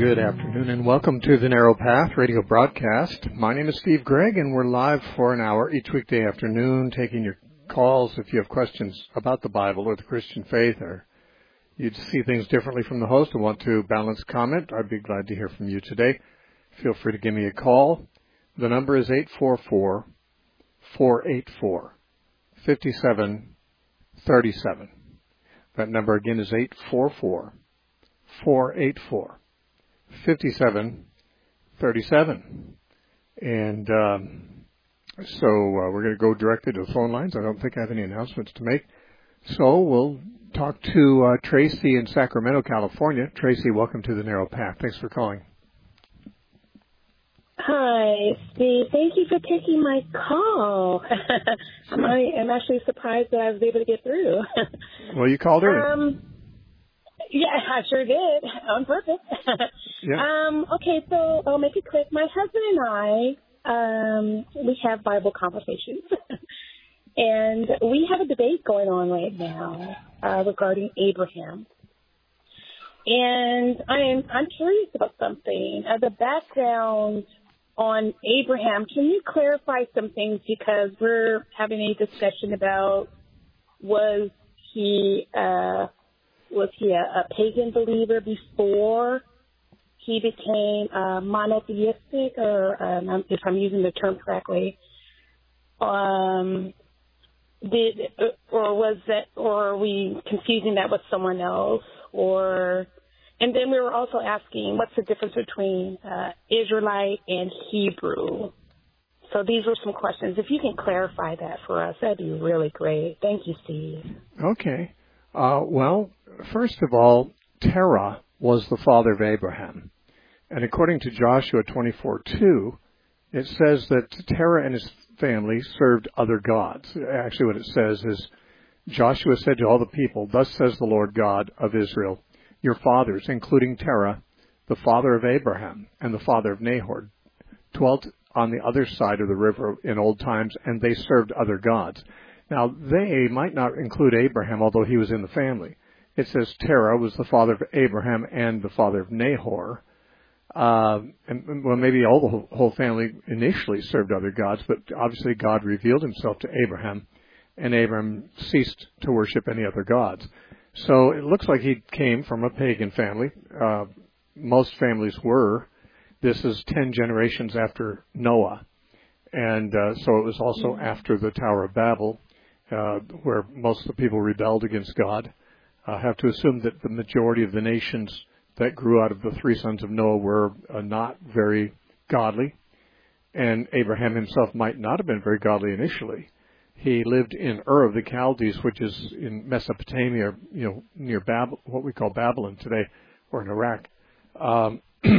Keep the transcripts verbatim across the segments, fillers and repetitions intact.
Good afternoon and welcome to the Narrow Path radio broadcast. My name is Steve Gregg and we're live for an hour each weekday afternoon taking your calls if you have questions about the Bible or the Christian faith or you see things differently from the host and want to balance comment. I'd be glad to hear from you today. Feel free to give me a call. The number is eight four four, four eight four, five seven three seven. That number again is eight four four, four eight four, five seven three seven. And um, so uh, we're going to go directly to the phone lines. I don't think I have any announcements to make. So we'll talk to uh, Tracy in Sacramento, California. Tracy, welcome to the Narrow Path. Thanks for calling. Hi, Steve. Thank you for taking my call. I am actually surprised that I was able to get through. Well, you called early. Um, yeah, I sure did, on purpose. Yeah. Um, okay, so I'll make it quick. My husband and I, um, we have Bible conversations. And we have a debate going on right now uh, regarding Abraham. And I am, I'm curious about something. Uh, the background on Abraham, can you clarify some things? Because we're having a discussion about was he uh, was he a, a pagan believer before he became uh, monotheistic, or um, if I'm using the term correctly, um, did or was that, or are we confusing that with someone else, or? And then we were also asking, what's the difference between uh, Israelite and Hebrew? So these were some questions. If you can clarify that for us, that'd be really great. Thank you, Steve. Okay. Uh, well, first of all, Terah was the father of Abraham. And according to Joshua twenty-four two, it says that Terah and his family served other gods. Actually, what it says is, Joshua said to all the people, "Thus says the Lord God of Israel, your fathers, including Terah, the father of Abraham and the father of Nahor, dwelt on the other side of the river in old times, and they served other gods." Now, they might not include Abraham, although he was in the family. It says Terah was the father of Abraham and the father of Nahor. Uh, and, well, maybe all the whole, whole family initially served other gods, but obviously God revealed himself to Abraham, and Abraham ceased to worship any other gods. So it looks like he came from a pagan family. Uh, most families were. This is ten generations after Noah. And uh, so it was also after the Tower of Babel, uh, where most of the people rebelled against God. I have to assume that the majority of the nations that grew out of the three sons of Noah were uh, not very godly. And Abraham himself might not have been very godly initially. He lived in Ur of the Chaldees, which is in Mesopotamia, you know, near Bab- what we call Babylon today, or in Iraq. Um,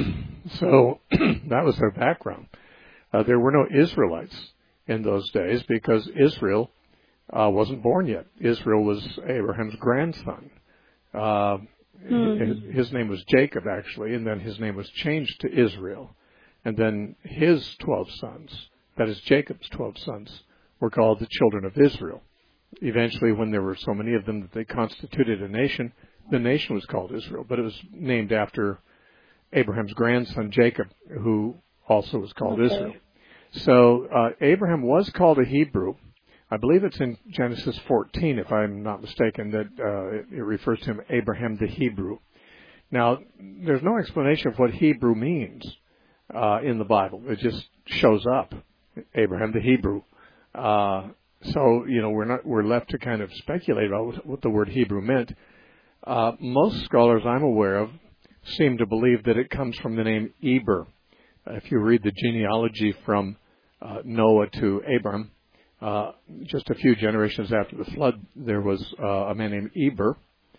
so that was their background. Uh, there were no Israelites in those days because Israel uh, wasn't born yet. Israel was Abraham's grandson. Uh, mm-hmm. his, his name was Jacob, actually, and then his name was changed to Israel. And then his twelve sons, that is Jacob's twelve sons, were called the children of Israel. Eventually, when there were so many of them that they constituted a nation, the nation was called Israel, but it was named after Abraham's grandson Jacob, who also was called okay. Israel. So uh, Abraham was called a Hebrew. I believe it's in Genesis fourteen, if I'm not mistaken, that uh, it, it refers to him, Abraham the Hebrew. Now, there's no explanation of what Hebrew means uh, in the Bible. It just shows up, Abraham the Hebrew. Uh, so, you know, we're not, we're left to kind of speculate about what, what the word Hebrew meant. Uh, most scholars I'm aware of seem to believe that it comes from the name Eber. Uh, if you read the genealogy from uh, Noah to Abram, uh, just a few generations after the flood, there was uh, a man named Eber,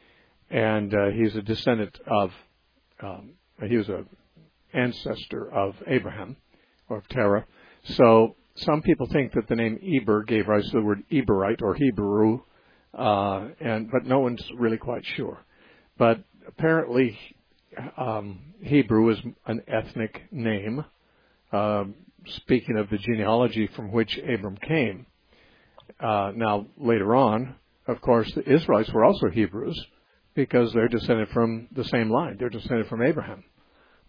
and uh, he's a descendant of, um, he was an ancestor of Abraham, or of Terah. So some people think that the name Eber gave rise to the word Eberite or Hebrew, uh, and but no one's really quite sure. But apparently, um, Hebrew is an ethnic name, uh, speaking of the genealogy from which Abram came. Uh, now, later on, of course, the Israelites were also Hebrews because they're descended from the same line. They're descended from Abraham.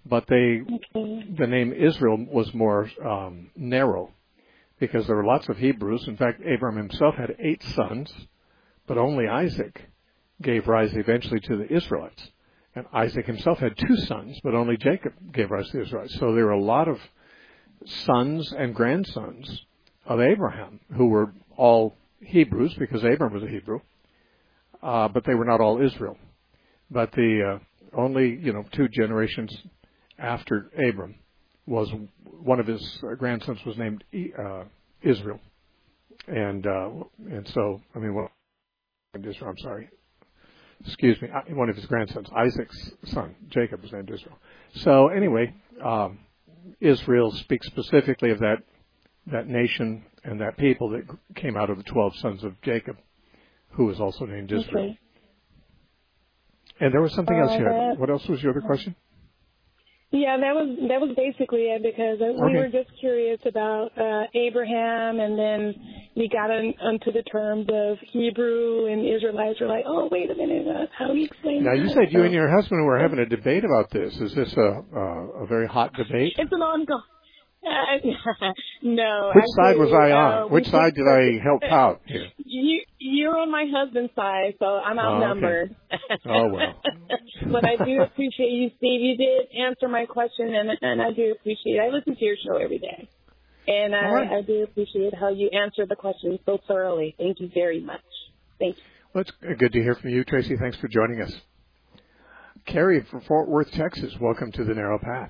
But they, Okay. the name Israel was more um, narrow because there were lots of Hebrews. In fact, Abraham himself had eight sons, but only Isaac gave rise eventually to the Israelites. And Isaac himself had two sons, but only Jacob gave rise to the Israelites. So there were a lot of sons and grandsons of Abraham who were all Hebrews because Abraham was a Hebrew, uh, but they were not all Israel. But the uh, only, you know, two generations after Abram was one of his grandsons was named uh, Israel. And uh, and so, I mean, well, Israel, I'm sorry. Excuse me, one of his grandsons, Isaac's son, Jacob, was named Israel. So anyway, um, Israel speaks specifically of that that nation and that people that came out of the twelve sons of Jacob, who was also named Israel. Okay. And there was something Uh, else you had. that- What else was your other question? Yeah, that was that was basically it because uh, we Okay. were just curious about uh, Abraham, and then we got on, onto the terms of Hebrew and Israelites. We're like, oh, wait a minute, uh, how do you explain Now, that? you said you So, and your husband were having a debate about this. Is this a, a, a very hot debate? It's an ongoing. Uh, no. Which side was actually, I uh, on? we Which side did I help out here? You, you're on my husband's side, so I'm Oh, okay. outnumbered. Oh, well. But I do appreciate you, Steve. You did answer my question, and, and I do appreciate it. I listen to your show every day. And I, All right. I do appreciate how you answered the question so thoroughly. Thank you very much. Thank you. Well, it's good to hear from you, Tracy. Thanks for joining us. Carrie from Fort Worth, Texas, welcome to the Narrow Path.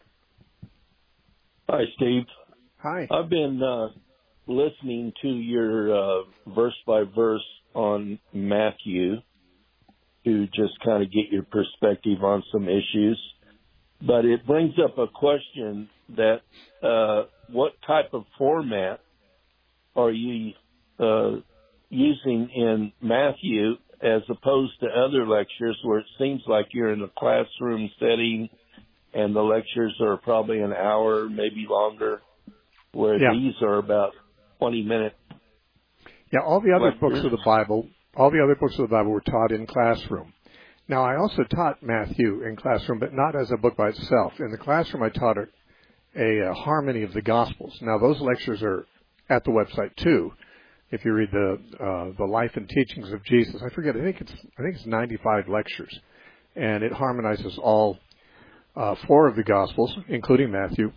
Hi, Steve. Hi. I've been uh, listening to your uh, verse by verse on Matthew to just kind of get your perspective on some issues. But it brings up a question that uh, what type of format are you uh, using in Matthew as opposed to other lectures where it seems like you're in a classroom setting and the lectures are probably an hour, maybe longer, where Yeah. these are about twenty minutes. Yeah, all the other lectures. books of the Bible, all the other books of the Bible were taught in classroom. Now, I also taught Matthew in classroom, but not as a book by itself. In the classroom, I taught a, a, a harmony of the Gospels. Now, those lectures are at the website too. If you read the uh, the life and teachings of Jesus, I forget. I think it's I think it's ninety-five lectures, and it harmonizes all uh, four of the Gospels, including Matthew,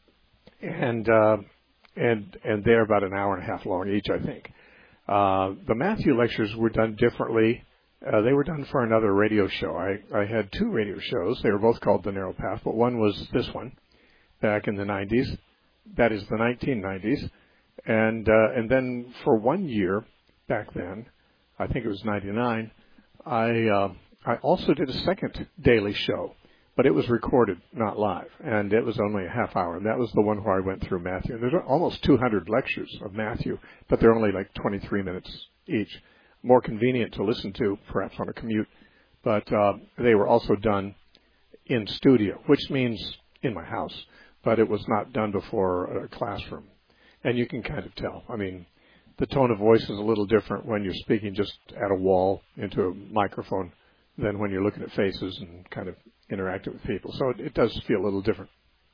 and uh, and and they're about an hour and a half long each, I think. Uh, the Matthew lectures were done differently. Uh, they were done for another radio show. I, I had two radio shows. They were both called The Narrow Path, but one was this one back in the nineties. That is the nineteen nineties. And uh, and then for one year back then, I think it was ninety-nine, I uh, I also did a second daily show, but it was recorded, not live, and it was only a half hour. And that was the one where I went through Matthew. And there's almost two hundred lectures of Matthew, but they're only like twenty-three minutes each. More convenient to listen to, perhaps on a commute. But uh, they were also done in studio, which means in my house, but it was not done before a classroom. And you can kind of tell. I mean, the tone of voice is a little different when you're speaking just at a wall into a microphone than when you're looking at faces and kind of interacting with people. So it, it does feel a little different.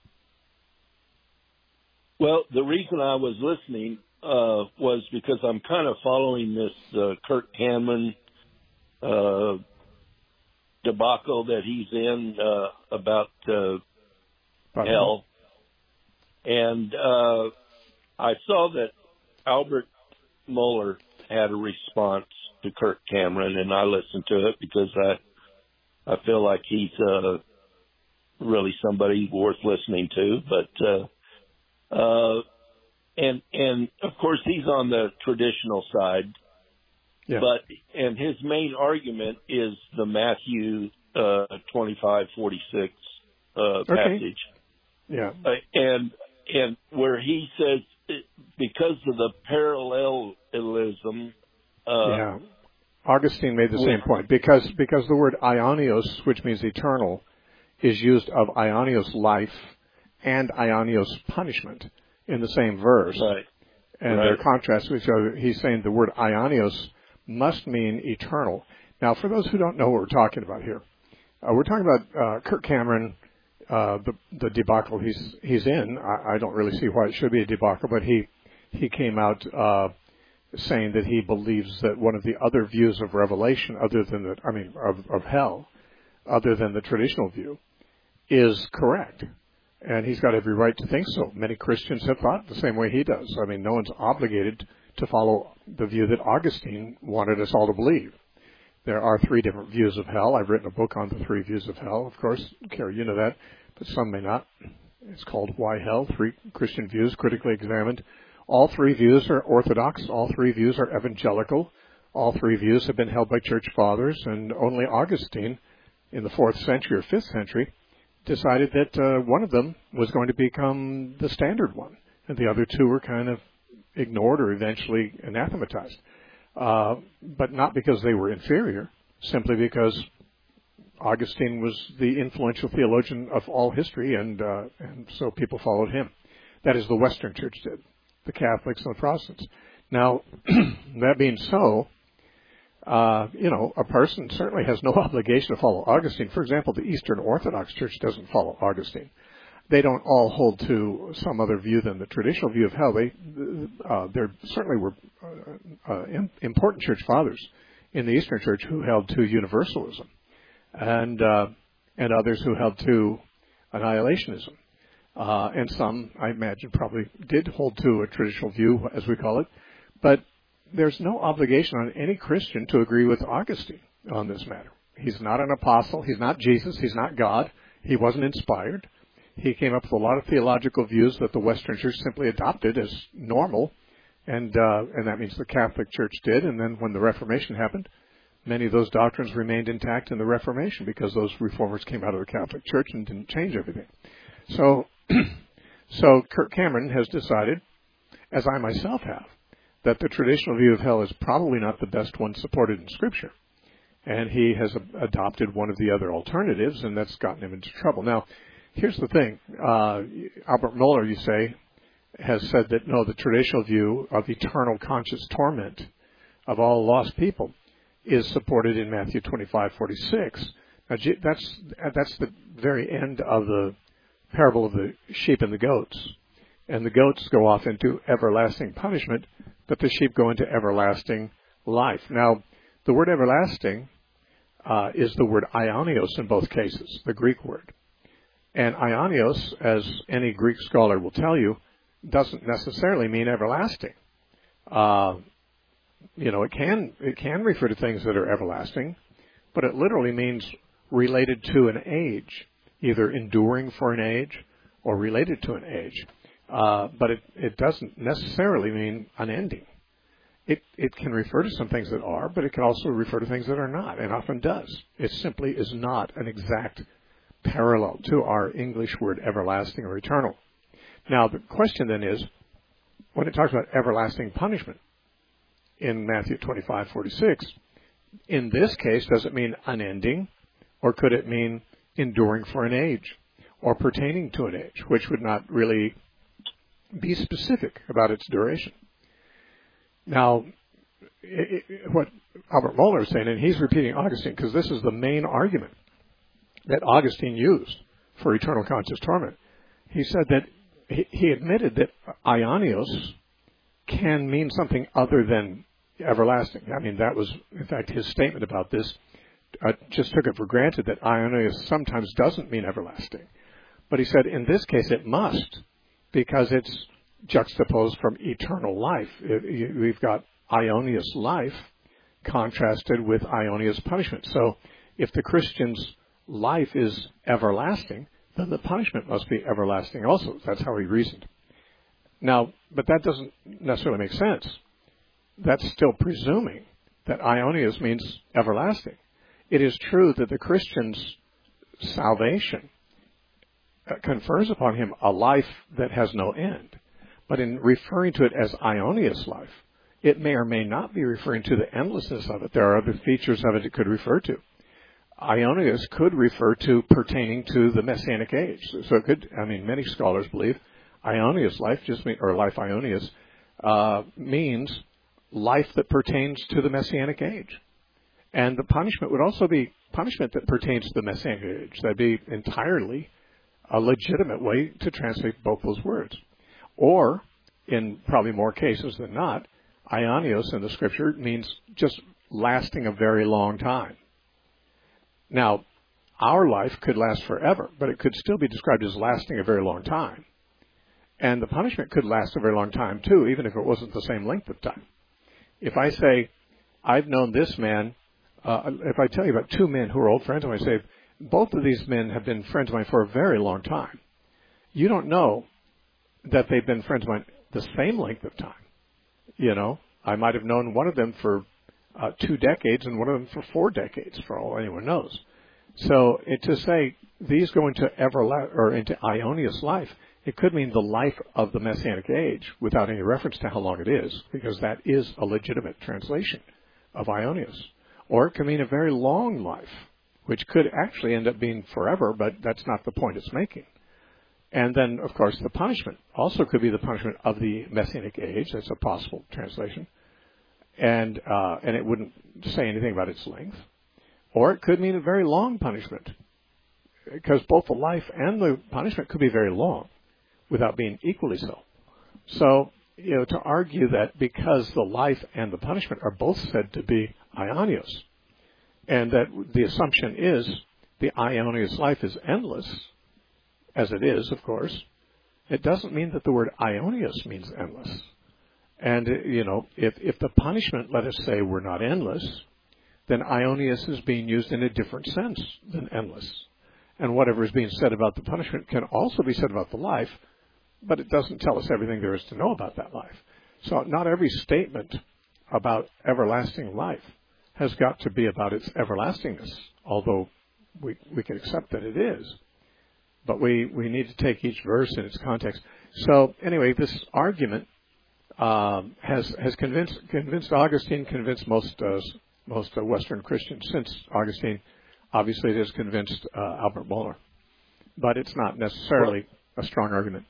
Well, the reason I was listening uh, was because I'm kind of following this uh, Kirk Cameron uh, debacle that he's in uh, about uh, But, hell. And uh, I saw that Albert Mohler had a response to Kirk Cameron, and I listened to it because I I feel like he's uh, really somebody worth listening to. But uh, uh, and and of course he's on the traditional side. yeah. But and his main argument is the Matthew uh, twenty-five forty-six uh, Okay. passage, Yeah. uh, and and where he says it, because of the parallelism. Uh, yeah. Augustine made the with- same point because because the word aionios, which means eternal, is used of aionios life and aionios punishment in the same verse, Right. and Right. they're contrasts to each other. He's saying the word aionios must mean eternal. Now, for those who don't know what we're talking about here, uh, we're talking about uh, Kirk Cameron uh, the, the debacle he's he's in. I, I don't really see why it should be a debacle, but he he came out uh, saying that he believes that one of the other views of Revelation, other than the, I mean, of, of hell, other than the traditional view, is correct. And he's got every right to think so. Many Christians have thought the same way he does. I mean, no one's obligated to follow the view that Augustine wanted us all to believe. There are three different views of hell. I've written a book on the three views of hell, of course. Carrie, you know that, but some may not. It's called Why Hell? Three Christian Views, Critically Examined. All three views are orthodox. All three views are evangelical. All three views have been held by church fathers, and only Augustine, in the fourth century or fifth century, decided that uh, one of them was going to become the standard one, and the other two were kind of ignored or eventually anathematized. Uh, but not because they were inferior, simply because Augustine was the influential theologian of all history, and uh, and so people followed him. That is, the Western Church did, the Catholics and the Protestants. Now, that being so, uh, you know, a person certainly has no obligation to follow Augustine. For example, the Eastern Orthodox Church doesn't follow Augustine. They don't all hold to some other view than the traditional view of hell. They, uh, there certainly were uh, uh, important church fathers in the Eastern Church who held to universalism, and uh, and others who held to annihilationism. Uh, and some, I imagine, probably did hold to a traditional view, as we call it. But there's no obligation on any Christian to agree with Augustine on this matter. He's not an apostle. He's not Jesus. He's not God. He wasn't inspired. He came up with a lot of theological views that the Western Church simply adopted as normal, and uh, and that means the Catholic Church did. And then when the Reformation happened, many of those doctrines remained intact in the Reformation because those reformers came out of the Catholic Church and didn't change everything. So, so Kirk Cameron has decided, as I myself have, that the traditional view of hell is probably not the best one supported in Scripture. And he has a- adopted one of the other alternatives, and that's gotten him into trouble. Now, here's the thing. Uh, Albert Mohler, you say, has said that, no, the traditional view of eternal conscious torment of all lost people is supported in Matthew twenty-five forty-six. Now, that's, that's the very end of the parable of the sheep and the goats. And the goats go off into everlasting punishment, but the sheep go into everlasting life. Now, the word everlasting uh, is the word aionios in both cases, the Greek word. And aionios, as any Greek scholar will tell you, doesn't necessarily mean everlasting. Uh, you know, it can it can refer to things that are everlasting, but it literally means related to an age, either enduring for an age or related to an age. Uh, but it, it doesn't necessarily mean unending. It it can refer to some things that are, but it can also refer to things that are not, and often does. It simply is not an exact parallel to our English word everlasting or eternal. Now, the question then is, when it talks about everlasting punishment in Matthew twenty-five forty-six, in this case, does it mean unending, or could it mean enduring for an age, or pertaining to an age, which would not really be specific about its duration? Now, it, it, what Albert Mohler is saying, and he's repeating Augustine, because this is the main argument that Augustine used for eternal conscious torment. He said that he, he admitted that aionios can mean something other than everlasting. I mean, that was, in fact, his statement about this. I just took it for granted that aionios sometimes doesn't mean everlasting. But he said in this case it must, because it's juxtaposed from eternal life. It, we've got aionios life contrasted with aionios punishment. So if the Christian's life is everlasting, then the punishment must be everlasting also. That's how he reasoned. Now, but that doesn't necessarily make sense. That's still presuming that aionios means everlasting. It is true that the Christian's salvation confers upon him a life that has no end. But in referring to it as aionios life, it may or may not be referring to the endlessness of it. There are other features of it it could refer to. Aionios could refer to pertaining to the Messianic age. So it could, I mean, many scholars believe aionios life, just mean, or life aionios, uh, means life that pertains to the Messianic age. And the punishment would also be punishment that pertains to the Messianic age. That'd be entirely a legitimate way to translate both those words. Or, in probably more cases than not, aionios in the Scripture means just lasting a very long time. Now, our life could last forever, but it could still be described as lasting a very long time. And the punishment could last a very long time, too, even if it wasn't the same length of time. If I say, I've known this man, uh, if I tell you about two men who are old friends, and I say, both of these men have been friends of mine for a very long time, you don't know that they've been friends of mine the same length of time. You know, I might have known one of them for uh, two decades and one of them for four decades, for all anyone knows. So it, to say these go into everla- or into aionios life, it could mean the life of the Messianic age without any reference to how long it is, because that is a legitimate translation of aionios. Or it could mean a very long life, which could actually end up being forever, but that's not the point it's making. And then, of course, the punishment also could be the punishment of the Messianic age. That's a possible translation. And uh, and it wouldn't say anything about its length. Or it could mean a very long punishment, because both the life and the punishment could be very long without being equally so. So, you know, to argue that because the life and the punishment are both said to be aionios, and that the assumption is the aionios life is endless, as it is, of course, it doesn't mean that the word aionios means endless. And, you know, if, if the punishment, let us say, were not endless, then aionios is being used in a different sense than endless. And whatever is being said about the punishment can also be said about the life, but it doesn't tell us everything there is to know about that life. So not every statement about everlasting life has got to be about its everlastingness, although we we can accept that it is. But we, we need to take each verse in its context. So anyway, this argument um, has has convinced convinced Augustine, convinced most uh, most uh, Western Christians since Augustine. Obviously, it has convinced uh, Albert Mohler, but it's not necessarily a strong argument.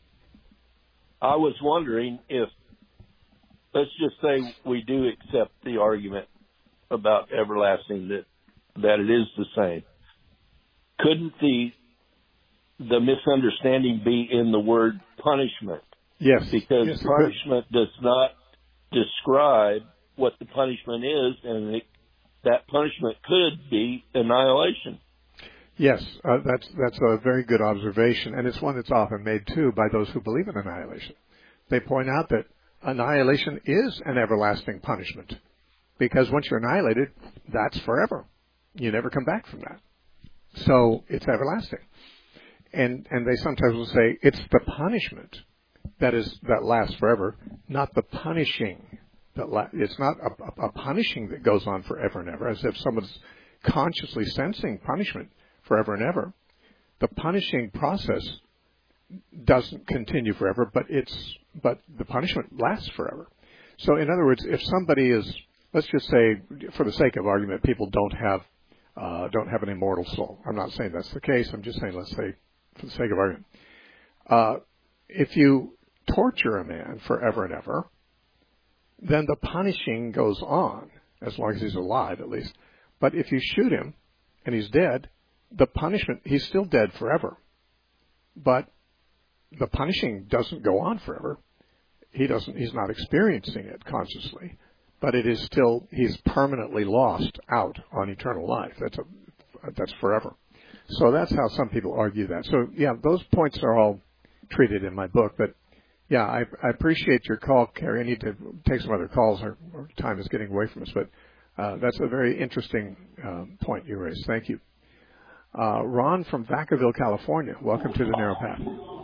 I was wondering if, let's just say we do accept the argument about everlasting, that that it is the same. Couldn't the the misunderstanding be in the word punishment? Yes. Because yes, punishment does not describe what the punishment is, and it, that punishment could be annihilation. Yes, uh, that's that's a very good observation, and it's one that's often made, too, by those who believe in annihilation. They point out that annihilation is an everlasting punishment, because once you're annihilated, that's forever. You never come back from that. So it's everlasting. And and they sometimes will say it's the punishment that is that lasts forever, not the punishing. That la- it's not a, a, a punishing that goes on forever and ever, as if someone's consciously sensing punishment forever and ever. The punishing process doesn't continue forever, but it's but the punishment lasts forever. So in other words, if somebody is, let's just say, for the sake of argument, people don't have uh, don't have an immortal soul. I'm not saying that's the case. I'm just saying, let's say, for the sake of argument, uh, if you torture a man forever and ever, then the punishing goes on as long as he's alive, at least. But if you shoot him and he's dead, the punishment, he's still dead forever. But the punishing doesn't go on forever. He doesn't, he's not experiencing it consciously, but it is still, he's permanently lost out on eternal life. That's a, that's forever. So that's how some people argue that. So yeah, those points are all treated in my book, but yeah, I, I appreciate your call, Carrie. I need to take some other calls. Our, our time is getting away from us, but uh, that's a very interesting um, point you raised. Thank you. Uh, Ron from Vacaville, California. Welcome to the Narrow Path.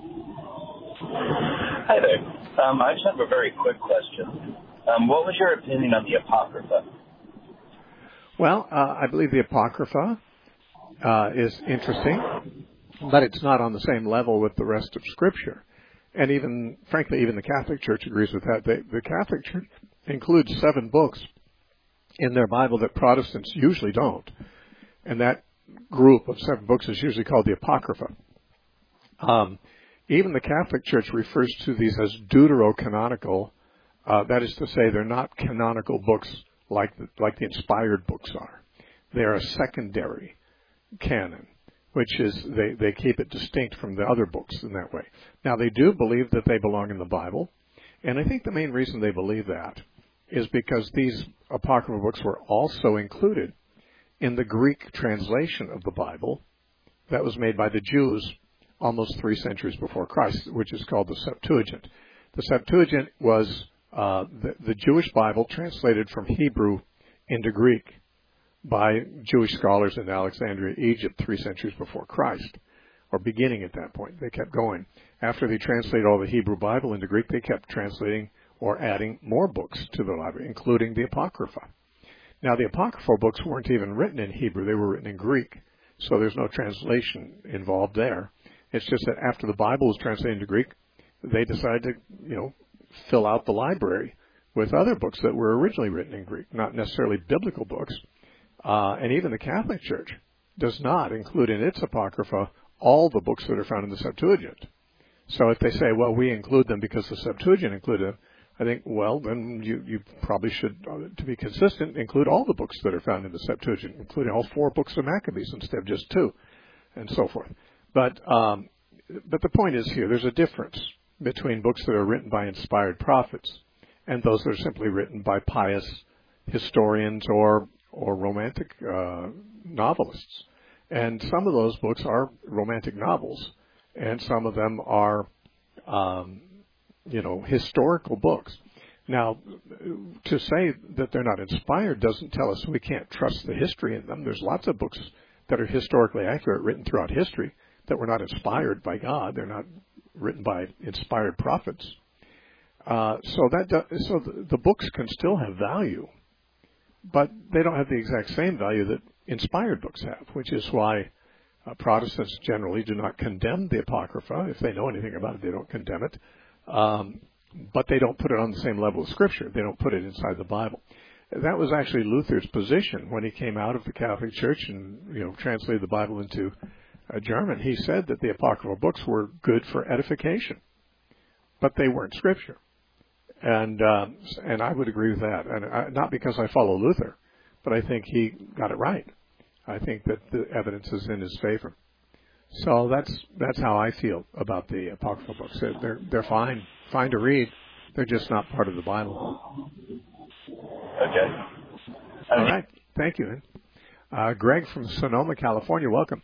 Hi there. Um, I just have a very quick question. Um, what was your opinion on the Apocrypha? Well, uh, I believe the Apocrypha uh, is interesting, but it's not on the same level with the rest of Scripture. And even, frankly, even the Catholic Church agrees with that. They, the Catholic Church includes seven books in their Bible that Protestants usually don't. And that group of seven books is usually called the Apocrypha. Um, even the Catholic Church refers to these as deuterocanonical. Uh, that is to say, they're not canonical books like the, like the inspired books are. They're a secondary canon. which is they, they keep it distinct from the other books in that way. Now, they do believe that they belong in the Bible, and I think the main reason they believe that is because these apocryphal books were also included in the Greek translation of the Bible that was made by the Jews almost three centuries before Christ, which is called the Septuagint. The Septuagint was uh, the, the Jewish Bible translated from Hebrew into Greek by Jewish scholars in Alexandria, Egypt, three centuries before Christ, or beginning at that point. They kept going. After they translated all the Hebrew Bible into Greek, they kept translating or adding more books to the library, including the Apocrypha. Now, the Apocryphal books weren't even written in Hebrew. They were written in Greek, so there's no translation involved there. It's just that after the Bible was translated into Greek, they decided to, you know, fill out the library with other books that were originally written in Greek, not necessarily biblical books. Uh, and even the Catholic Church does not include in its Apocrypha all the books that are found in the Septuagint. So if they say, well, we include them because the Septuagint included them, I think, well, then you, you probably should, uh, to be consistent, include all the books that are found in the Septuagint, including all four books of Maccabees instead of just two, and so forth. But um, but the point is here, there's a difference between books that are written by inspired prophets and those that are simply written by pious historians or or romantic uh, novelists. And some of those books are romantic novels, and some of them are, um, you know, historical books. Now, to say that they're not inspired doesn't tell us we can't trust the history in them. There's lots of books that are historically accurate, written throughout history, that were not inspired by God. They're not written by inspired prophets. Uh, so that do, so the, the books can still have value, but they don't have the exact same value that inspired books have, which is why uh, Protestants generally do not condemn the Apocrypha. If they know anything about it, they don't condemn it. Um, but they don't put it on the same level as Scripture. They don't put it inside the Bible. That was actually Luther's position when he came out of the Catholic Church and, you know, translated the Bible into uh, German. He said that the apocryphal books were good for edification, but they weren't Scripture. And um, and I would agree with that. And I, not because I follow Luther, but I think he got it right. I think that the evidence is in his favor. So that's that's how I feel about the apocryphal books. They're they're, they're fine, fine to read. They're just not part of the Bible. Okay. All right. Thank you. Uh, Greg from Sonoma, California. Welcome.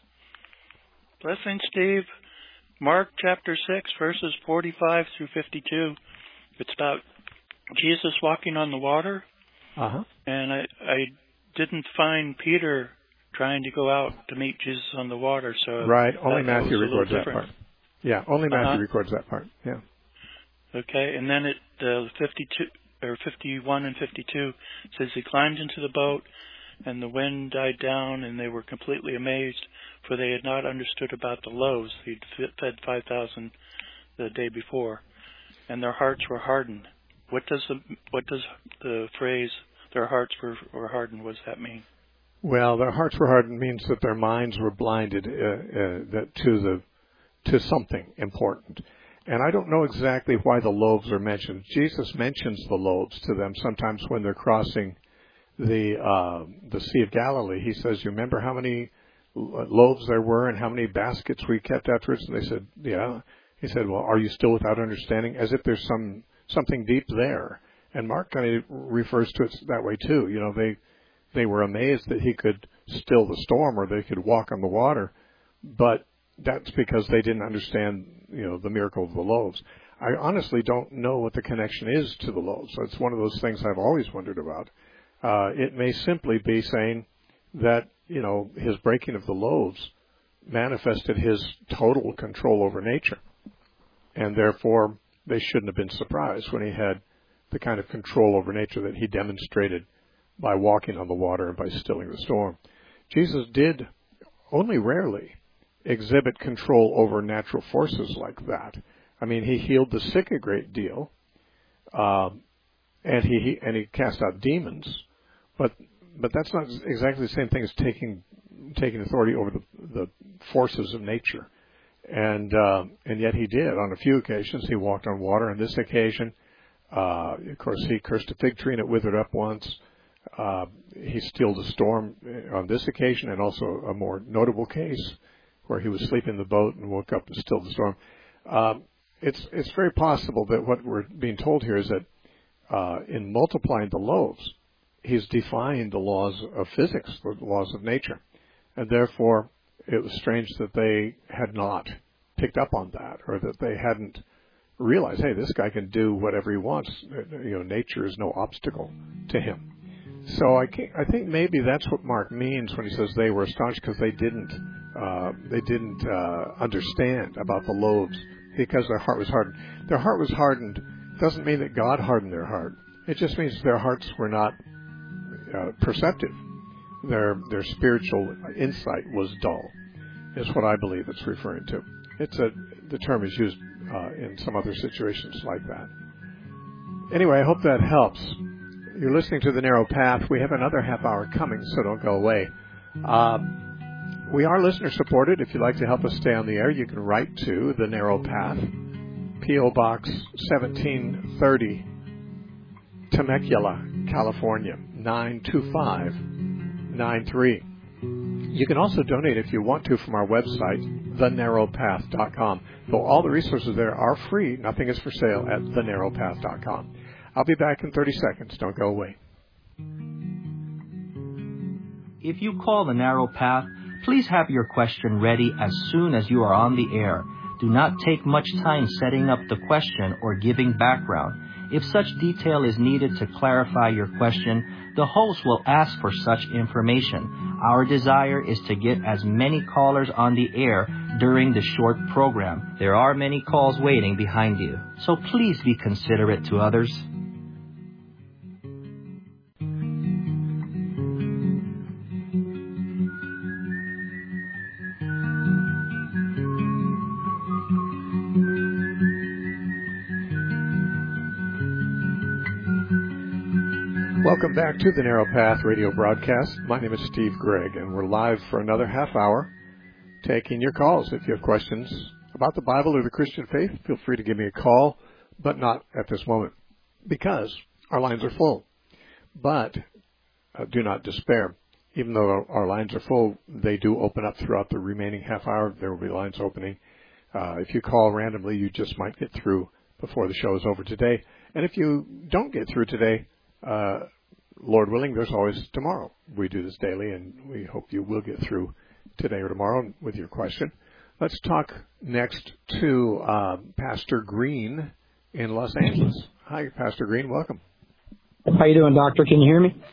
Blessing, Steve. Mark chapter six, verses forty-five through fifty-two. It's about Jesus walking on the water. Uh-huh. And I, I didn't find Peter trying to go out to meet Jesus on the water. So right. Only that, Matthew that records that part. Yeah. Only Matthew uh-huh. records that part. Yeah. Okay. And then it uh, fifty-two or fifty-one and fifty-two says he climbed into the boat, and the wind died down, and they were completely amazed, for they had not understood about the loaves. He'd fed five thousand the day before, and their hearts were hardened. What does the what does the phrase "their hearts were, were hardened"? What does that mean? Well, their hearts were hardened means that their minds were blinded uh, uh, that to the to something important. And I don't know exactly why the loaves are mentioned. Jesus mentions the loaves to them sometimes when they're crossing the uh, the Sea of Galilee. He says, "You remember how many loaves there were and how many baskets we kept afterwards?" And they said, "Yeah." He said, "Well, are you still without understanding?" As if there's some something deep there. And Mark kind of refers to it that way too. You know, they they were amazed that he could still the storm or they could walk on the water, but that's because they didn't understand, you know, the miracle of the loaves. I honestly don't know what the connection is to the loaves. It's one of those things I've always wondered about. Uh, it may simply be saying that, you know, his breaking of the loaves manifested his total control over nature. And therefore, they shouldn't have been surprised when he had the kind of control over nature that he demonstrated by walking on the water and by stilling the storm. Jesus did only rarely exhibit control over natural forces like that. I mean, he healed the sick a great deal, um, and he, he and he cast out demons, but but that's not exactly the same thing as taking taking authority over the, the forces of nature. And uh, and yet he did. On a few occasions, he walked on water. On this occasion, uh, of course, he cursed a fig tree and it withered up once. Uh, he stilled a storm on this occasion, and also a more notable case where he was sleeping in the boat and woke up and stilled the storm. Um, it's it's very possible that what we're being told here is that uh, in multiplying the loaves, he's defying the laws of physics, the laws of nature, and therefore it was strange that they had not picked up on that, or that they hadn't realized, hey, this guy can do whatever he wants. You know, nature is no obstacle to him. So I, can't, I think maybe that's what Mark means when he says they were astonished, because they didn't uh, they didn't uh, understand about the loaves because their heart was hardened. Their heart was hardened doesn't mean that God hardened their heart. It just means their hearts were not uh, perceptive. Their their spiritual insight was dull, is what I believe it's referring to. It's a the term is used uh, in some other situations like that. Anyway, I hope that helps. You're listening to The Narrow Path. We have another half hour coming, so don't go away. Uh, we are listener-supported. If you'd like to help us stay on the air, you can write to The Narrow Path, P O. Box seventeen thirty, Temecula, California, nine two five nine three. You can also donate if you want to from our website, the narrow path dot com. Though all the resources there are free, nothing is for sale at the narrow path dot com. I'll be back in thirty seconds. Don't go away. If you call The Narrow Path, please have your question ready as soon as you are on the air. Do not take much time setting up the question or giving background. If such detail is needed to clarify your question, the host will ask for such information. Our desire is to get as many callers on the air during the short program. There are many calls waiting behind you, so please be considerate to others. Welcome back to the Narrow Path radio broadcast. My name is Steve Gregg, and we're live for another half hour taking your calls. If you have questions about the Bible or the Christian faith, feel free to give me a call, but not at this moment, because our lines are full. But uh, do not despair. Even though our lines are full, they do open up throughout the remaining half hour. There will be lines opening. Uh, if you call randomly, you just might get through before the show is over today. And if you don't get through today, uh, Lord willing, there's always tomorrow. We do this daily, and we hope you will get through today or tomorrow with your question. Let's talk next to uh, Pastor Green in Los Angeles. Hi, Pastor Green. Welcome. How you doing, Doctor? Can you hear me?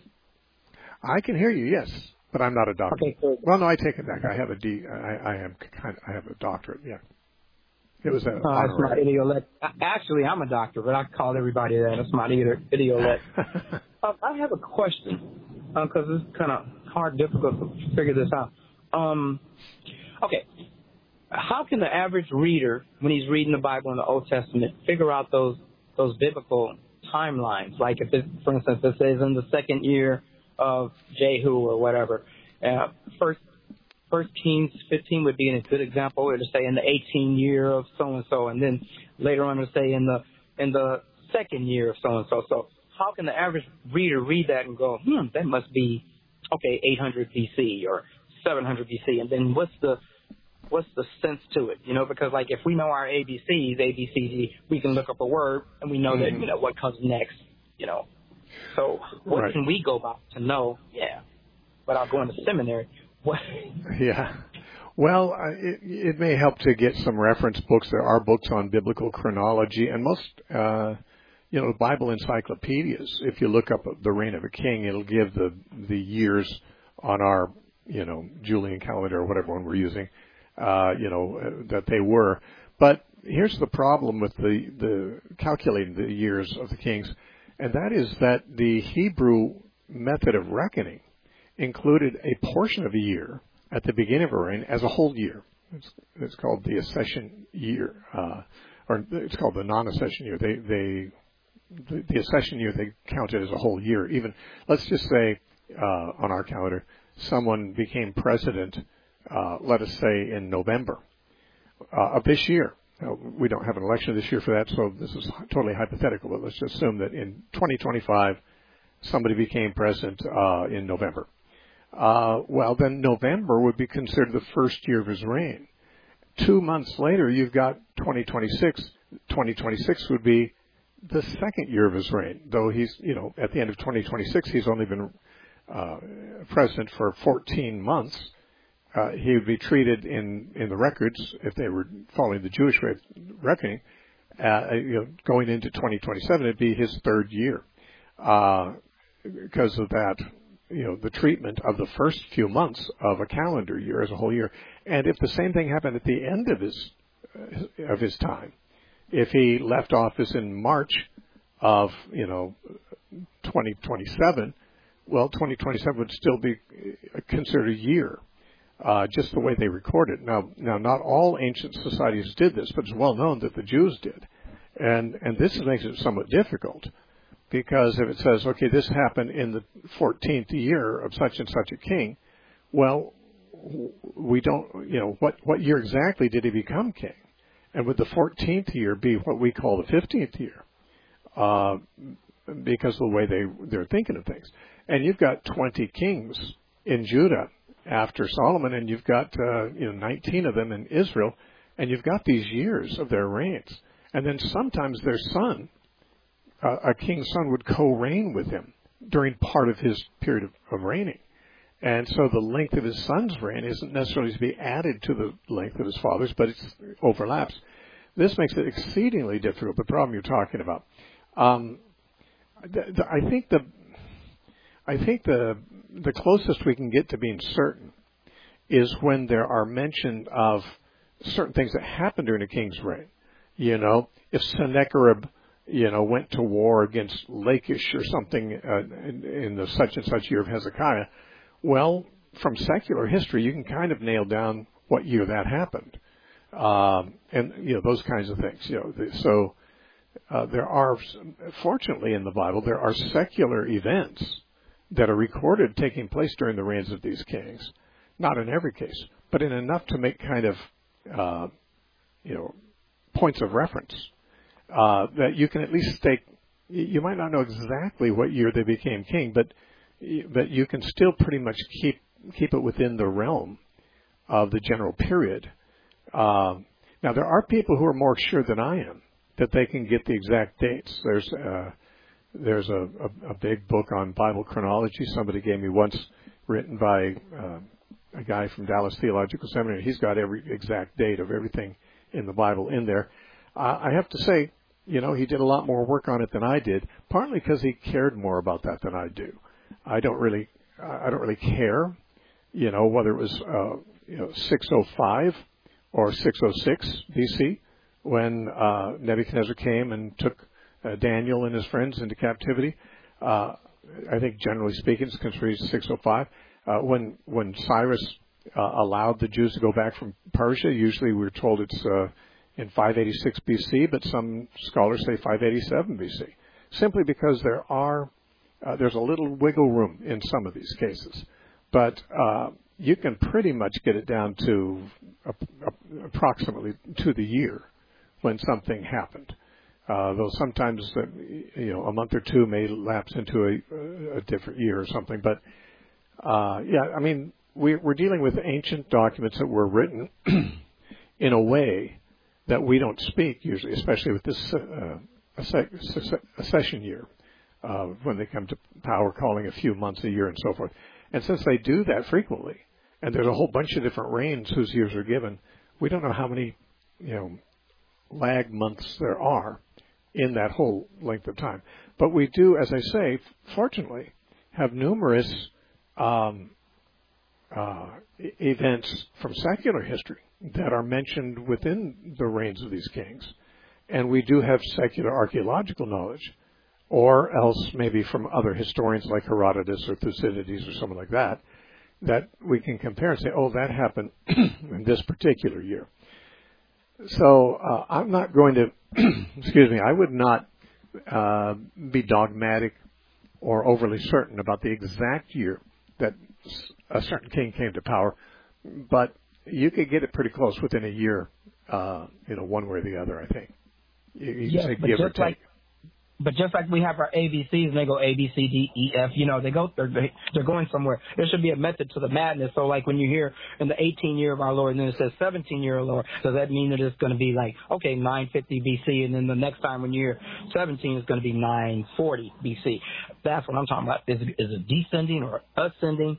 I can hear you, yes, but I'm not a doctor. Okay, good. Well, no, I take it back. I have a D. I, I am kind. Of, I have a doctorate. Yeah. It was a. Uh, that's my idiolect. Actually, I'm a doctor, but I call everybody that. That's my idiolect. um, I have a question because um, it's kind of hard, difficult to figure this out. Um, okay, how can the average reader, when he's reading the Bible in the Old Testament, figure out those those biblical timelines? Like if, it, for instance, it says in the second year of Jehu or whatever, uh, first. First Kings fifteen would be a good example. It would say in the eighteenth year of so and so, and then later on it would say in the in the second year of so and so. So how can the average reader read that and go, hmm, that must be okay, eight hundred B C or seven hundred B C, and then what's the what's the sense to it? You know, because like if we know our A B Cs, A B C D, we can look up a word and we know mm-hmm. that you know what comes next. You know, so what right. can we go about to know? Yeah, without going to seminary. What? Yeah. Well, uh, it, it may help to get some reference books. There are books on biblical chronology, and most, uh, you know, Bible encyclopedias. If you look up the reign of a king, it'll give the the years on our, you know, Julian calendar or whatever one we're using, uh, you know, uh, that they were. But here's the problem with the the calculating the years of the kings, and that is that the Hebrew method of reckoning included a portion of a year at the beginning of a reign as a whole year. It's, it's called the accession year, uh, or it's called the non-accession year. They, they, the, the accession year they counted as a whole year. Even, let's just say, uh, on our calendar, someone became president, uh, let us say in November uh, of this year. Now, we don't have an election this year for that, so this is totally hypothetical, but let's just assume that in twenty twenty-five, somebody became president uh, in November. Uh, well, then November would be considered the first year of his reign. Two months later, you've got twenty twenty-six. twenty twenty-six would be the second year of his reign, though he's, you know, at the end of twenty twenty-six, he's only been uh, president for fourteen months. Uh, he would be treated in, in the records, if they were following the Jewish way of reckoning, uh, you know, going into twenty twenty-seven, it'd be his third year. Uh, because of that, you know, the treatment of the first few months of a calendar year as a whole year. And if the same thing happened at the end of his, uh, of his time, if he left office in March of, you know, twenty twenty-seven, well, twenty twenty-seven would still be considered a year, uh, just the way they record it. Now, now, not all ancient societies did this, but it's well known that the Jews did. And, and this makes it somewhat difficult, because if it says, okay, this happened in the fourteenth year of such and such a king, well, we don't, you know, what, what year exactly did he become king? And would the fourteenth year be what we call the fifteenth year? Uh, because of the way they, they're thinking of things. And you've got twenty kings in Judah after Solomon, and you've got, uh, you know, nineteen of them in Israel, and you've got these years of their reigns. And then sometimes their son, uh, a king's son, would co-reign with him during part of his period of, of reigning. And so the length of his son's reign isn't necessarily to be added to the length of his father's, but it overlaps. This makes it exceedingly difficult, the problem you're talking about. Um, the, the, I think the I think the the closest we can get to being certain is when there are mention of certain things that happened during a king's reign. You know, if Sennacherib, you know, went to war against Lachish or something uh, in, in the such and such year of Hezekiah, well, from secular history, you can kind of nail down what year that happened, um, and you know those kinds of things. You know, the, so uh, there are, fortunately, in the Bible, there are secular events that are recorded taking place during the reigns of these kings. Not in every case, but in enough to make kind of, uh, you know, points of reference uh, that you can at least stake. You might not know exactly what year they became king, but but you can still pretty much keep keep it within the realm of the general period. Um, now, there are people who are more sure than I am that they can get the exact dates. There's uh, there's a, a, a big book on Bible chronology somebody gave me once, written by uh, a guy from Dallas Theological Seminary. He's got every exact date of everything in the Bible in there. Uh, I have to say, you know, he did a lot more work on it than I did, partly because he cared more about that than I do. I don't really, I don't really care, you know, whether it was, uh, you know, six oh five or six oh six B C when uh, Nebuchadnezzar came and took uh, Daniel and his friends into captivity. Uh, I think, generally speaking, it's considered six oh five. Uh, when when Cyrus uh, allowed the Jews to go back from Persia, usually we're told it's uh, in five eighty-six B C, but some scholars say five eighty-seven B C, simply because there are Uh, there's a little wiggle room in some of these cases, but uh, you can pretty much get it down to a, a, approximately to the year when something happened. Uh, though sometimes, uh, you know, a month or two may lapse into a, a different year or something. But uh, yeah, I mean, we, we're dealing with ancient documents that were written in a way that we don't speak usually, especially with this uh, accession year. Uh, when they come to power, calling a few months a year and so forth. And since they do that frequently, and there's a whole bunch of different reigns whose years are given, we don't know how many, you know, lag months there are in that whole length of time. But we do, as I say, fortunately, have numerous um, uh, events from secular history that are mentioned within the reigns of these kings. And we do have secular archaeological knowledge, or else maybe from other historians like Herodotus or Thucydides or someone like that, that we can compare and say, oh, that happened in this particular year. So uh, I'm not going to, excuse me, I would not uh, be dogmatic or overly certain about the exact year that a certain king came to power, but you could get it pretty close within a year, uh, you know, one way or the other, I think. You, you yes, say but give or just take. like But just like we have our A B Cs and they go A, B, C, D, E, F, you know, they go, they're, they're going somewhere. There should be a method to the madness. So like when you hear in the eighteen year of our Lord and then it says seventeen year of our Lord, does that mean that it's going to be like, okay, nine fifty B C and then the next time when you hear seventeen is going to be nine forty B C? That's what I'm talking about. Is it, is it descending or ascending?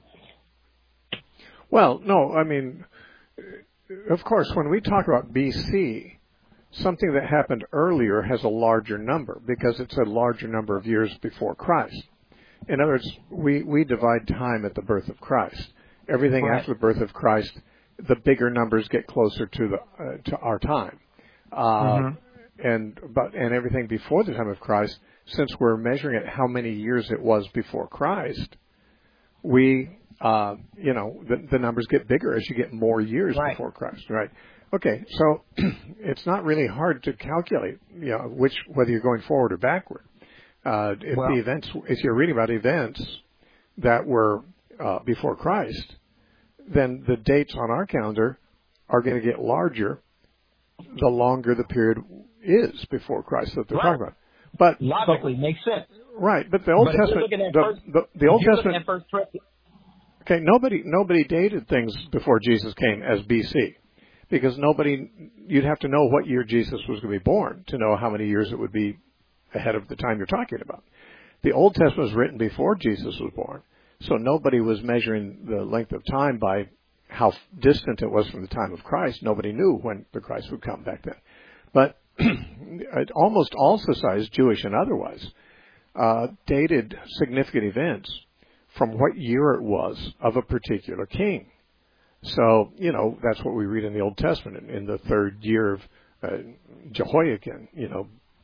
Well, no, I mean, of course, when we talk about B C, something that happened earlier has a larger number because it's a larger number of years before Christ. In other words, we, we divide time at the birth of Christ. Everything right. after the birth of Christ, the bigger numbers get closer to the uh, to our time. Uh, mm-hmm. And but and everything before the time of Christ, since we're measuring it how many years it was before Christ, we uh, you know the, the numbers get bigger as you get more years right. before Christ, right? Okay, so it's not really hard to calculate, you know, which whether you're going forward or backward. Uh, if well, the events, if you're reading about events that were uh, before Christ, then the dates on our calendar are going to get larger the longer the period is before Christ that they're right. talking about. But logically but, makes sense. Right, but the Old but Testament, the, first, the, the Old Testament. First, okay, nobody nobody dated things before Jesus came as B C. Because nobody, you'd have to know what year Jesus was going to be born to know how many years it would be ahead of the time you're talking about. The Old Testament was written before Jesus was born, so nobody was measuring the length of time by how distant it was from the time of Christ. Nobody knew when the Christ would come back then. But almost all societies, Jewish and otherwise, uh, dated significant events from what year it was of a particular king. So, you know, that's what we read in the Old Testament in, in the third year of uh, Jehoiakim, you know,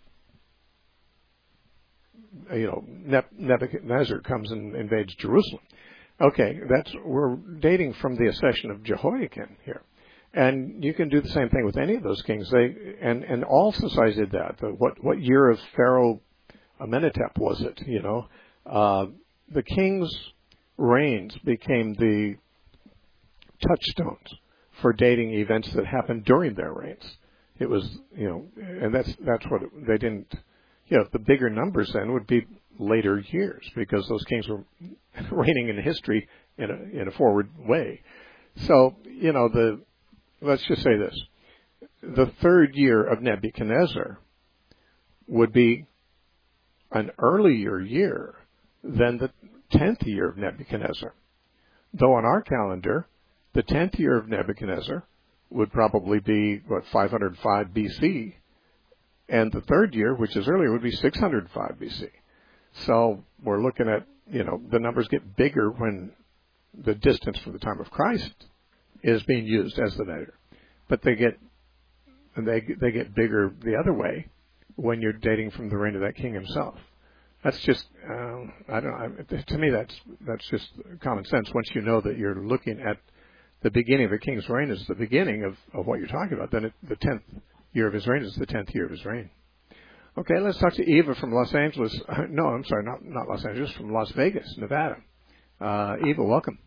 you know, Nebuchadnezzar comes and invades Jerusalem. Okay, that's, we're dating from the accession of Jehoiakim here. And you can do the same thing with any of those kings. They, and, and all societies did that. The, what, what year of Pharaoh Amenhotep was it, you know? Uh, the king's reigns became the touchstones for dating events that happened during their reigns. It was, you know, and that's that's what it, they didn't, you know, the bigger numbers then would be later years because those kings were reigning in history in a in a forward way. So, you know, the let's just say this. The third year of Nebuchadnezzar would be an earlier year than the tenth year of Nebuchadnezzar. Though on our calendar, the tenth year of Nebuchadnezzar would probably be, what, five hundred five B C, and the third year, which is earlier, would be six hundred five B C. So we're looking at, you know, the numbers get bigger when the distance from the time of Christ is being used as the measure. But they get and they they get bigger the other way when you're dating from the reign of that king himself. That's just, um, I don't know, to me that's that's just common sense. Once you know that you're looking at the beginning of a king's reign is the beginning of, of what you're talking about, then it, the tenth year of his reign is the tenth year of his reign. Okay, let's talk to Eva from Los Angeles. Uh, no, I'm sorry, not not Los Angeles, from Las Vegas, Nevada. Uh, Eva, welcome.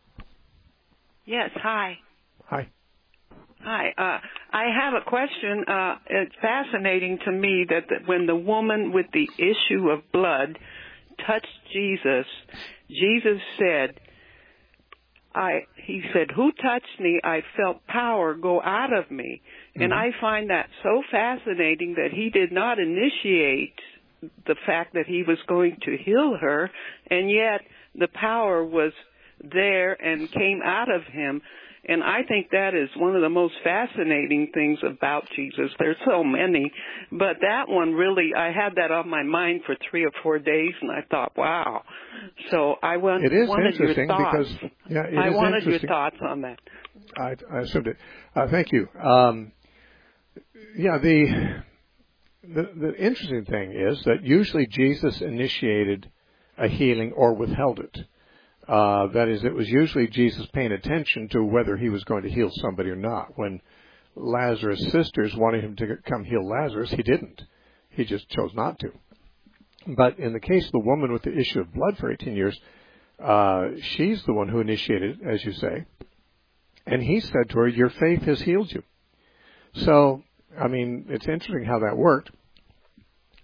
Yes, hi. Hi. Hi. Uh, I have a question. Uh, it's fascinating to me that the, when the woman with the issue of blood touched Jesus, Jesus said, I, he said, who touched me? I felt power go out of me. Mm-hmm. And I find that so fascinating that he did not initiate the fact that he was going to heal her, and yet the power was there and came out of him. And I think that is one of the most fascinating things about Jesus. There's so many, but that one really, I had that on my mind for three or four days, and I thought, wow. So I want, it is wanted your thoughts. Because, yeah, it I is wanted your thoughts on that. I, I assumed it. Uh, thank you. Um, yeah, the, the the interesting thing is that usually Jesus initiated a healing or withheld it. Uh, that is, it was usually Jesus paying attention to whether he was going to heal somebody or not. When Lazarus' sisters wanted him to come heal Lazarus, he didn't. He just chose not to. But in the case of the woman with the issue of blood for eighteen years, uh, she's the one who initiated it, as you say. And he said to her, your faith has healed you. So, I mean, it's interesting how that worked.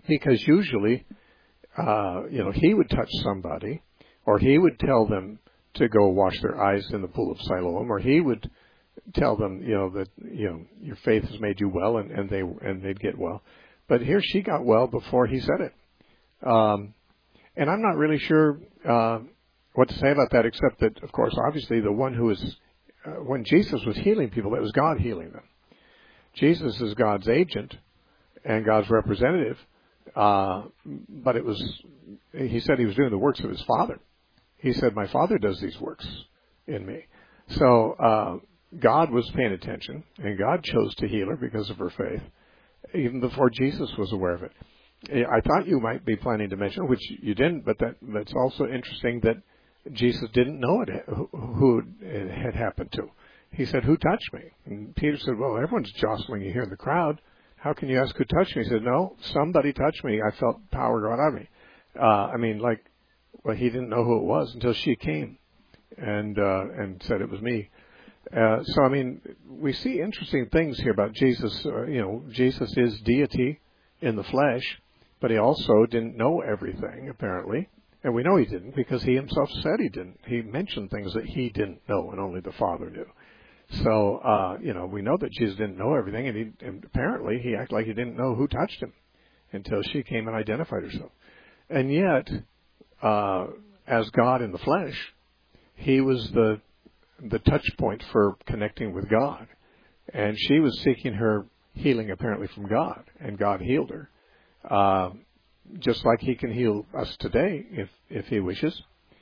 because usually, uh, you know, he would touch somebody, or he would tell them to go wash their eyes in the pool of Siloam, or he would tell them, you know, that, you know, your faith has made you well, and, and they and they'd get well. But here she got well before he said it. Um, and I'm not really sure uh, what to say about that, except that, of course, obviously the one who is, uh, when Jesus was healing people, it was God healing them. Jesus is God's agent and God's representative, uh, but it was, he said he was doing the works of his Father. He said, my Father does these works in me. So uh, God was paying attention, and God chose to heal her because of her faith, even before Jesus was aware of it. I thought you might be planning to mention, which you didn't, but that that's also interesting that Jesus didn't know it, who it had happened to. He said, who touched me? And Peter said, well, everyone's jostling you here in the crowd. How can you ask who touched me? He said, no, somebody touched me. I felt power go out of me. Uh, I mean, like, well, he didn't know who it was until she came and uh, and said it was me. Uh, so, I mean, we see interesting things here about Jesus. Uh, you know, Jesus is deity in the flesh, but he also didn't know everything, apparently. And we know he didn't because he himself said he didn't. He mentioned things that he didn't know and only the Father knew. So, uh, you know, we know that Jesus didn't know everything, and, he, and apparently he acted like he didn't know who touched him until she came and identified herself. And yet, uh, as God in the flesh, he was the the touch point for connecting with God. And she was seeking her healing apparently from God, and God healed her. Uh, just like he can heal us today if, if he wishes.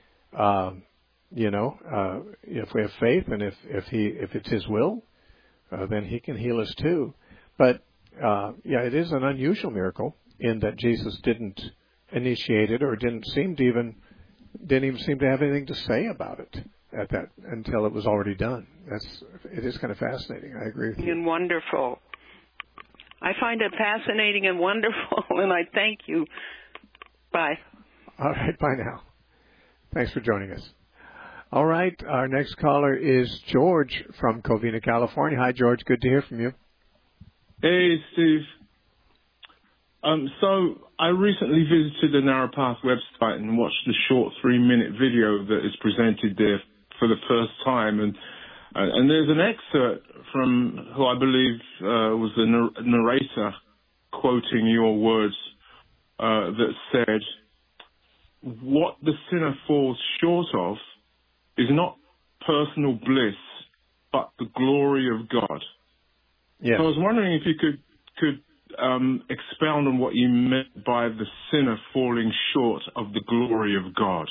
Um, you know, uh, if we have faith and if, if he, if it's his will, uh, then he can heal us too. But, uh, yeah, it is an unusual miracle in that Jesus didn't initiate it or didn't seem to even, didn't even seem to have anything to say about it at that until it was already done. That's, it is kind of fascinating. I agree with you. And wonderful. I find it fascinating and wonderful, and I thank you. Bye. All right, bye now. Thanks for joining us. All right, our next caller is George from Covina, California. Hi, George. Good to hear from you. Hey, Steve. Um, so I recently visited the Narrow Path website and watched the short three-minute video that is presented there for the first time, and uh, and there's an excerpt from who I believe uh, was the nar- narrator quoting your words uh, that said, what the sinner falls short of is not personal bliss, but the glory of God. Yeah. So I was wondering if you could could um, expound on what you meant by the sinner falling short of the glory of God.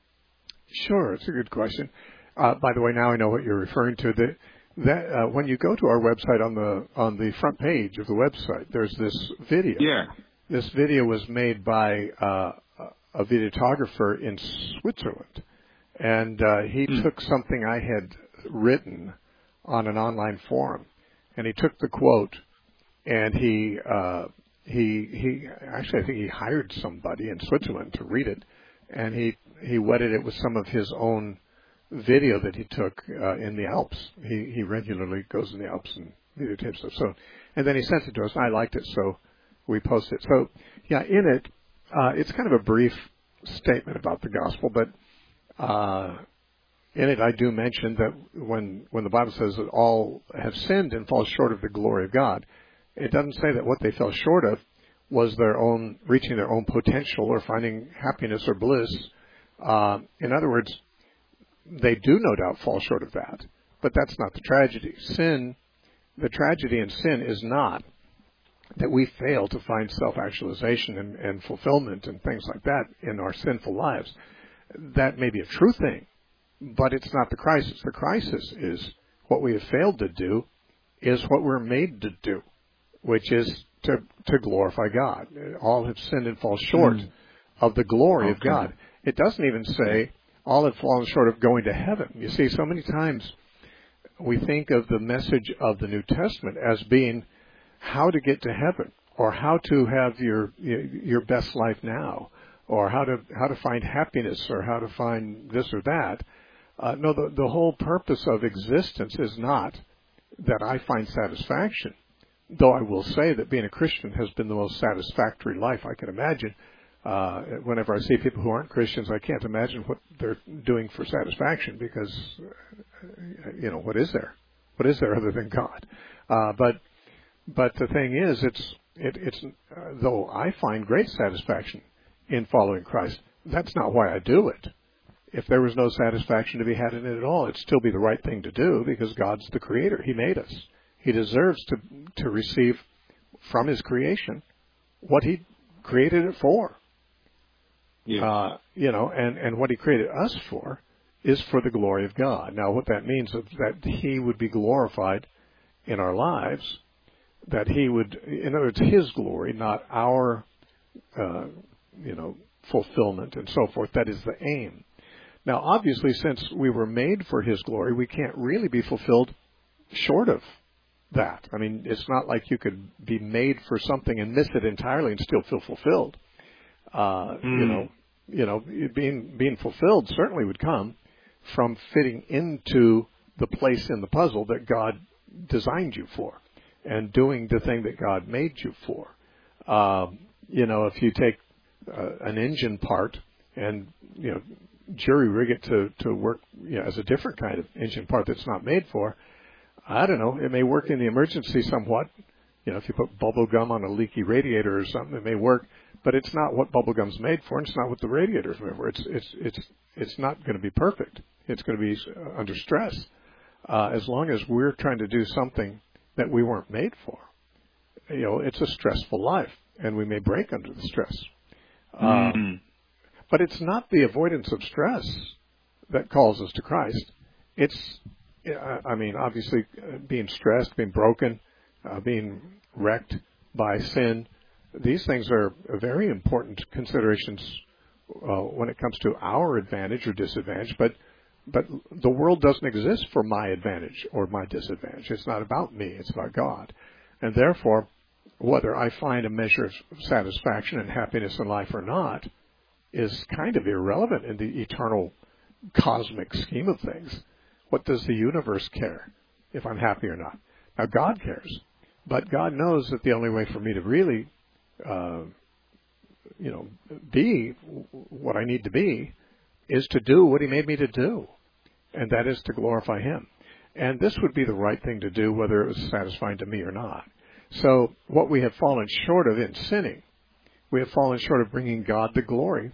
Sure, it's a good question. Uh, by the way, now I know what you're referring to. The, that uh, when you go to our website, on the on the front page of the website, there's this video. Yeah. This video was made by uh, a videographer in Switzerland, and uh, he mm. took something I had written on an online forum, and he took the quote, and he uh, he he actually I think he hired somebody in Switzerland to read it, and he he wedded it with some of his own video that he took uh, in the Alps. He he regularly goes in the Alps and videotapes stuff. So, and then he sent it to us, and I liked it, so we posted it. So, yeah, in it, uh, it's kind of a brief statement about the gospel, but uh, in it I do mention that when when the Bible says that all have sinned and fall short of the glory of God, it doesn't say that what they fell short of was their own reaching their own potential or finding happiness or bliss. Uh, in other words, they do no doubt fall short of that, but that's not the tragedy. Sin, the tragedy in sin is not that we fail to find self-actualization and, and fulfillment and things like that in our sinful lives. That may be a true thing, but it's not the crisis. The crisis is what we have failed to do is what we're made to do, which is to, to glorify God. All have sinned and fall short mm. of the glory okay. of God. It doesn't even say all have fallen short of going to heaven. You see, so many times we think of the message of the New Testament as being how to get to heaven, or how to have your your best life now, or how to how to find happiness, or how to find this or that. Uh, no, the, the whole purpose of existence is not that I find satisfaction, though I will say that being a Christian has been the most satisfactory life I can imagine. Uh, whenever I see people who aren't Christians, I can't imagine what they're doing for satisfaction because, uh, you know, what is there? What is there other than God? Uh, but but the thing is, it's it, it's uh, though I find great satisfaction in following Christ, that's not why I do it. If there was no satisfaction to be had in it at all, it'd still be the right thing to do because God's the Creator. He made us. He deserves to to receive from His creation what He created it for. Yes. Uh, you know, and, and what He created us for is for the glory of God. Now, what that means is that He would be glorified in our lives, that He would, in other words, His glory, not our, uh, you know, fulfillment and so forth. That is the aim. Now, obviously, since we were made for His glory, we can't really be fulfilled short of that. I mean, it's not like you could be made for something and miss it entirely and still feel fulfilled. Uh, mm. You know, you know, being being fulfilled certainly would come from fitting into the place in the puzzle that God designed you for, and doing the thing that God made you for. Um, you know, if you take uh, an engine part and you know jury rig it to to work you know, as a different kind of engine part that's not made for, I don't know. It may work in the emergency somewhat. You know, if you put bubble gum on a leaky radiator or something, it may work. But it's not what bubble gum's made for, and it's not what the radiator's made for. It's it's it's it's not going to be perfect. It's going to be under stress. Uh, as long as we're trying to do something that we weren't made for, you know, it's a stressful life, and we may break under the stress. Mm-hmm. Um, but it's not the avoidance of stress that calls us to Christ. It's, I mean, obviously, uh, being stressed, being broken, uh, being wrecked by sin. These things are very important considerations uh, when it comes to our advantage or disadvantage, but but the world doesn't exist for my advantage or my disadvantage. It's not about me. It's about God. And therefore, whether I find a measure of satisfaction and happiness in life or not is kind of irrelevant in the eternal cosmic scheme of things. What does the universe care if I'm happy or not? Now, God cares. But God knows that the only way for me to really Uh, you know, be what I need to be is to do what He made me to do, and that is to glorify Him. And this would be the right thing to do, whether it was satisfying to me or not. So what we have fallen short of in sinning, we have fallen short of bringing God the glory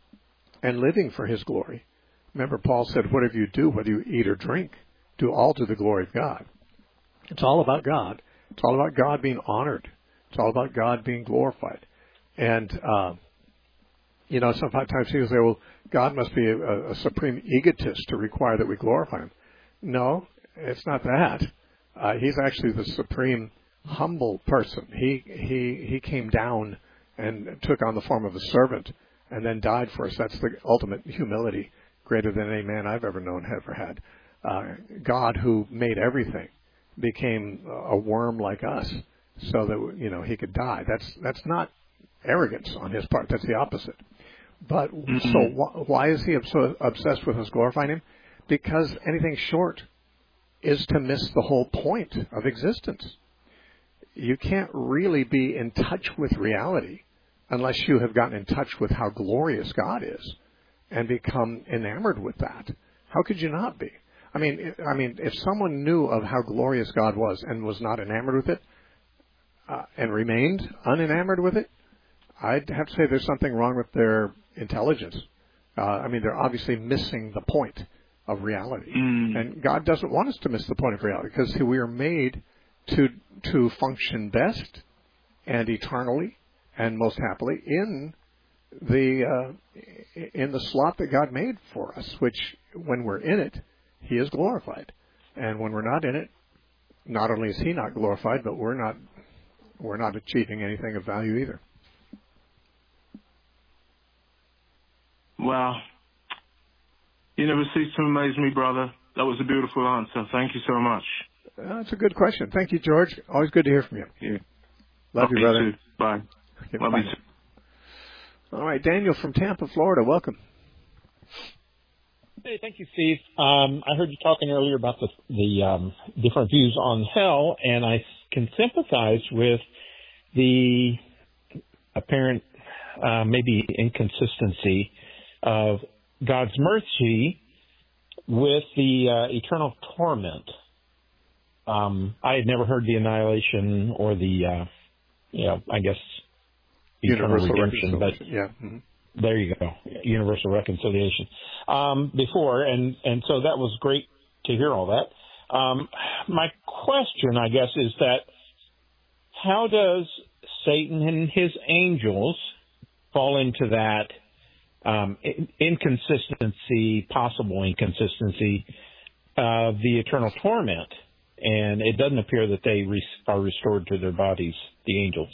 and living for His glory. Remember, Paul said, whatever you do, whether you eat or drink, do all to the glory of God. It's all about God. It's all about God being honored. It's all about God being glorified. And, uh, you know, sometimes people say, well, God must be a, a supreme egotist to require that we glorify Him. No, it's not that. Uh, he's actually the supreme humble person. He, he, he came down and took on the form of a servant and then died for us. That's the ultimate humility, greater than any man I've ever known ever had. Uh, God, who made everything, became a worm like us, so that, you know, He could die. That's that's not arrogance on His part. That's the opposite. But mm-hmm. so wh- why is He so obsessed with us glorifying Him? Because anything short is to miss the whole point of existence. You can't really be in touch with reality unless you have gotten in touch with how glorious God is and become enamored with that. How could you not be? I mean, I mean, if someone knew of how glorious God was and was not enamored with it, Uh, and remained unenamored with it, I'd have to say there's something wrong with their intelligence. Uh, I mean, they're obviously missing the point of reality. Mm. And God doesn't want us to miss the point of reality because we are made to to function best and eternally and most happily in the uh, in the slot that God made for us, which when we're in it, He is glorified. And when we're not in it, not only is He not glorified, but we're not we're not achieving anything of value either. Wow. You never cease to amaze me, brother. That was a beautiful answer. Thank you so much. Uh, that's a good question. Thank you, George. Always good to hear from you. Yeah. Love okay, you, brother. Too. Bye. Okay, Love bye. you too. All right, Daniel from Tampa, Florida. Welcome. Hey, thank you, Steve. Um, I heard you talking earlier about the the um, different views on hell, and I can sympathize with the apparent, uh, maybe inconsistency of God's mercy with the uh, eternal torment. Um, I had never heard the annihilation or the, uh, you know, I guess, eternal Universal redemption, but yeah. Mm-hmm. There you go, universal reconciliation, um, before, and, and so that was great to hear all that. Um, my question, I guess, is that how does Satan and his angels fall into that um, inconsistency, possible inconsistency of the eternal torment? And it doesn't appear that they re- are restored to their bodies, the angels.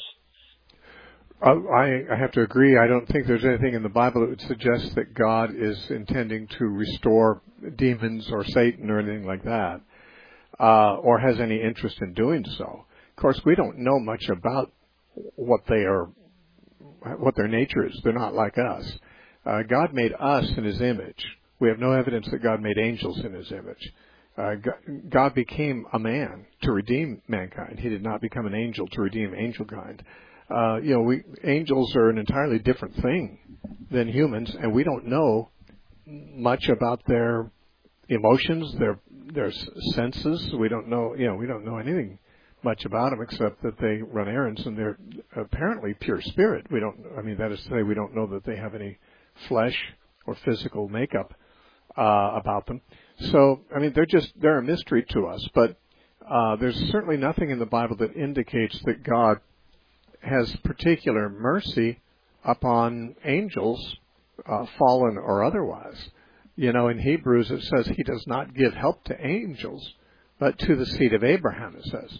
Uh, I, I have to agree. I don't think there's anything in the Bible that would suggest that God is intending to restore demons or Satan or anything like that, uh, or has any interest in doing so. Of course, we don't know much about what they are, what their nature is. They're not like us. Uh, God made us in His image. We have no evidence that God made angels in His image. Uh, God became a man to redeem mankind. He did not become an angel to redeem angel kind. Uh, you know, we, angels are an entirely different thing than humans, and we don't know much about their emotions, their their senses. We don't know, you know, we don't know anything much about them except that they run errands and they're apparently pure spirit. We don't, I mean, that is to say, we don't know that they have any flesh or physical makeup uh, about them. So, I mean, they're just, they're a mystery to us, but uh, there's certainly nothing in the Bible that indicates that God has particular mercy upon angels, uh, fallen or otherwise. You know, in Hebrews it says He does not give help to angels, but to the seed of Abraham, it says.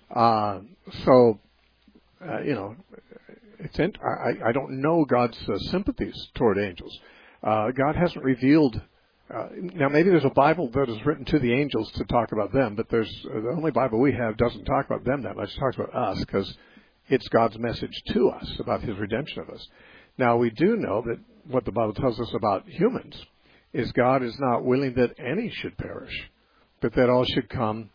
Uh, so, uh, you know, it's in, I, I don't know God's uh, sympathies toward angels. Uh, God hasn't revealed. Uh, now, maybe there's a Bible that is written to the angels to talk about them, but there's uh, the only Bible we have doesn't talk about them that much. It talks about us because it's God's message to us about His redemption of us. Now, we do know that what the Bible tells us about humans is God is not willing that any should perish, but that all should come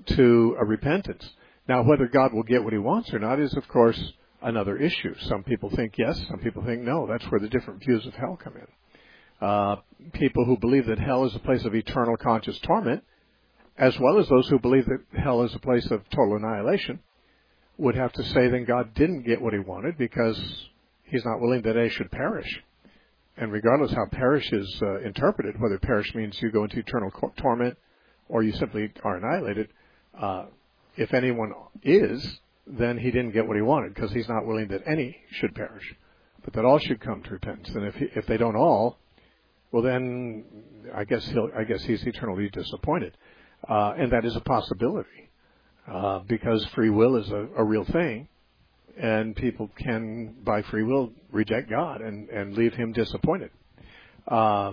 to a repentance. Now, whether God will get what He wants or not is, of course, another issue. Some people think yes, some people think no. That's where the different views of hell come in. Uh, people who believe that hell is a place of eternal conscious torment, as well as those who believe that hell is a place of total annihilation, would have to say then God didn't get what He wanted because He's not willing that any should perish. And regardless how perish is uh, interpreted, whether perish means you go into eternal co- torment or you simply are annihilated, uh, if anyone is, then He didn't get what He wanted because He's not willing that any should perish, but that all should come to repentance. And if he, if they don't all, well then I guess he'll I guess He's eternally disappointed, uh, and that is a possibility uh, because free will is a, a real thing. And people can, by free will, reject God and, and leave Him disappointed. Uh,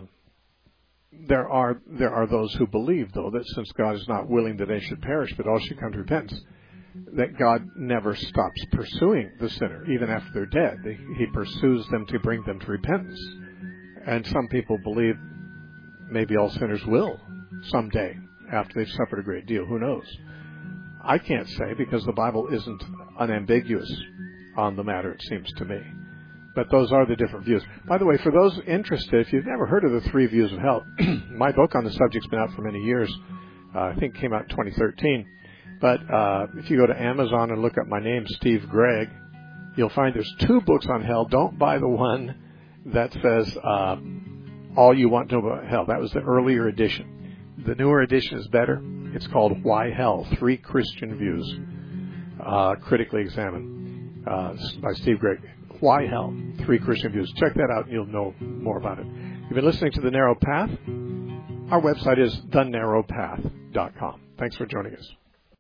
there are there are those who believe, though, that since God is not willing that they should perish, but all should come to repentance, that God never stops pursuing the sinner, even after they're dead. He pursues them to bring them to repentance. And some people believe maybe all sinners will someday, after they've suffered a great deal. Who knows? I can't say because the Bible isn't unambiguous on the matter, it seems to me. But those are the different views. By the way, for those interested, if you've never heard of the three views of hell, my book on the subject's been out for many years. Uh, I think it came out in twenty thirteen. But uh, if you go to Amazon and look up my name, Steve Gregg, you'll find there's two books on hell. Don't buy the one that says uh, All You Want to Know About Hell. That was the earlier edition. The newer edition is better. It's called Why Hell? Three Christian Views, uh, critically examined, uh, by Steve Gregg. Why Hell? Three Christian Views. Check that out and you'll know more about it. You've been listening to The Narrow Path. Our website is the narrow path dot com. Thanks for joining us.